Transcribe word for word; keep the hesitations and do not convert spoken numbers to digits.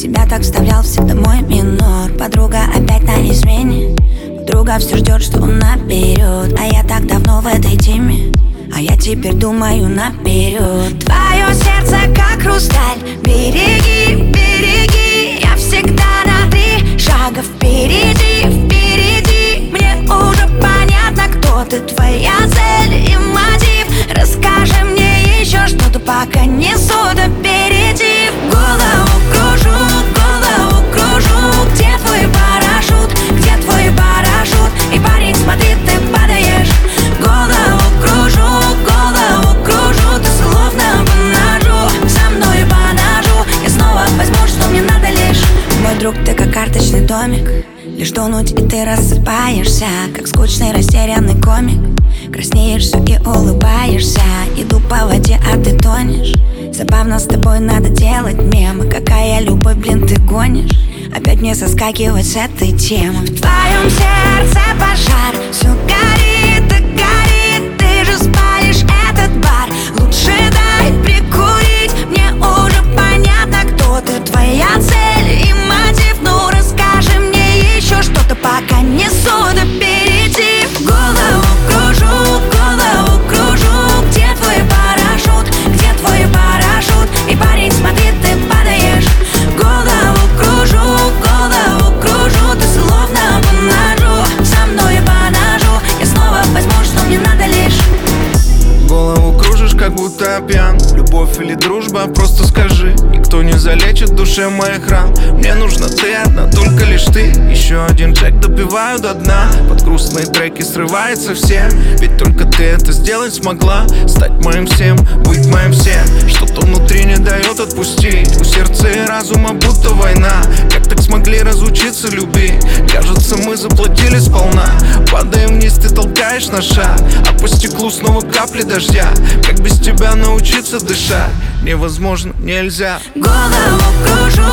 тебя так вставлял всегда мой минор. Подруга опять на измене. Подруга все ждет, что он наберет. А я так давно в этой теме, а я теперь думаю наперед. Твое сердце как хрусталь, береги, береги. Я всегда на три шага впереди, впереди. Мне уже понятно, кто ты, твоя цель и мотив. Расскажи мне еще что-то, пока несу допереди. Голову кружу, голову кружу. Где твой парашют, где твой парашют? И парень, смотри, ты падаешь. Голову кружу, голову кружу. Ты словно по ножу, со мной по ножу. Я снова возьму, что мне надо лишь. Мой друг, ты как карточный домик. Лишь тонуть и ты рассыпаешься, как скучный растерянный комик. Краснеешь все и улыбаешься. Иду по воде, а ты тонешь. Забавно, с тобой надо делать мемы. Какая любовь, блин, ты гонишь. Опять мне соскакивать с этой темы. В твоем сердце пожар, все горит и горит. Ты же спалишь этот бар. Лучше дай прикурить. Мне уже понятно, кто ты, твоя цель и мотив. Ну расскажи мне еще что-то, пока несу допереди. Голову кружу, голову кружу. Где твой парашют, где твой парашют? И парень, смотри, ты падаешь. Голову кружу, голову кружу. Ты словно по ножу, со мной по ножу. Я снова возьму, что мне надо лишь. Голову кружишь, как будто пьян. Любовь или дружба, просто скажи. Никто не залечит в душе моих ран. Мне нужна ты одна, только лишь ты. Еще один джек допиваю до дна. Под грустные треки срывается все. Ведь только ты это сделать смогла. Стать моим всем, быть моим всем. Что-то внутри не дает отпустить. У сердца и разума будто война. Как так смогли разучиться любить? Кажется, мы заплатили сполна. Падаем вниз, ты толкаешь на шаг. А по стеклу снова капли дождя. Как без тебя научиться дышать? Невозможно, нельзя. Голову кружу,